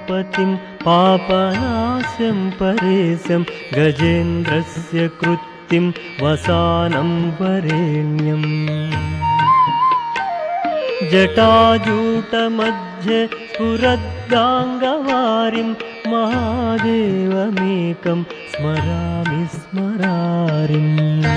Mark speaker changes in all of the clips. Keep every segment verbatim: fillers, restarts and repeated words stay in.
Speaker 1: उमापतिं पापनाशं परेशं गजेन्द्रस्य कृत्तिं वसानं वरेण्यम् जटाजूटमध्ये स्फुरद्गाङ्गवारिं महादेवमेकं स्मरामि स्मरारिम्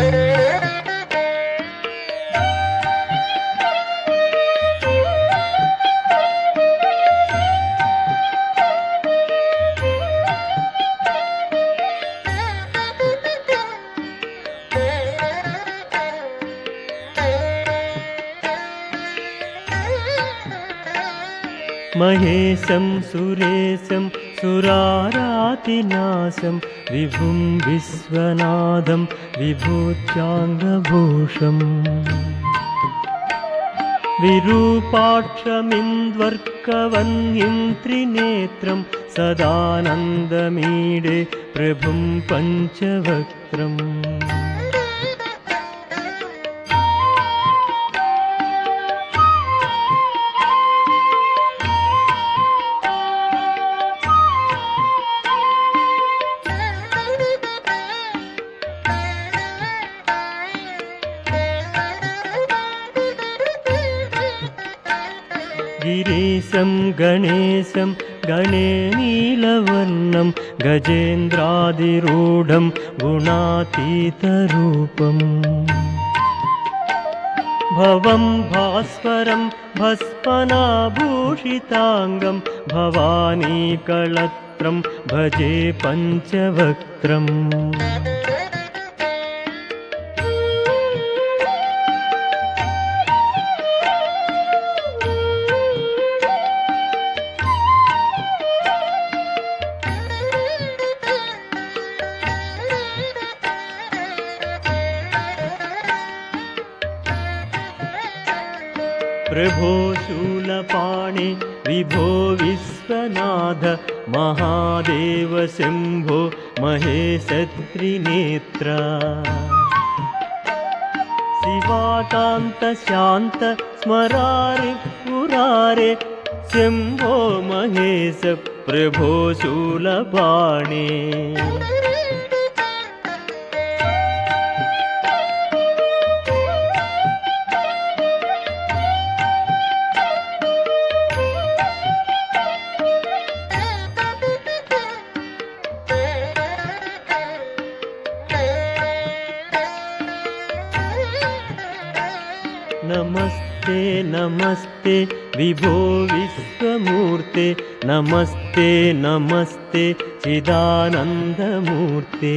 Speaker 1: महेशं सुरेशं सुरारातिनाशं विभुं विश्वनाथं विभूत्याङ्गभूषम् विरूपाक्षमिन्द्वर्कवह्निं त्रिनेत्रं सदानन्दमीडे प्रभुं पञ्चवक्त्रम् गिरीशं गणेशं गणे नीलवर्णं गजेन्द्रादिरूढं गुणातीतरूपम् भवं भास्वरं भस्मनाभूषिताङ्गं भवानीकळत्रं भजे पञ्चवक्त्रम् प्रभो शूलपाणे विभो विश्वनाथ महादेव शम्भो महेश त्रिनेत्र शिवाकान्त शान्त स्मरारि पुरारे शम्भो महेश प्रभो शूलपाणे नमस्ते नमस्ते विभो विश्वमूर्ते नमस्ते नमस्ते चिदानन्दमूर्ते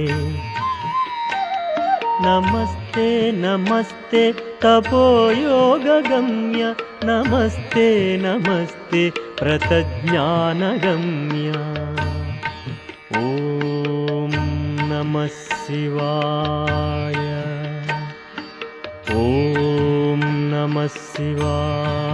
Speaker 1: नमस्ते नमस्ते तपोयोगगम्य नमस्ते नमस्ते प्रतज्ञानगम्य ॐ नमः शिवाय ॐ नमः शिवाय।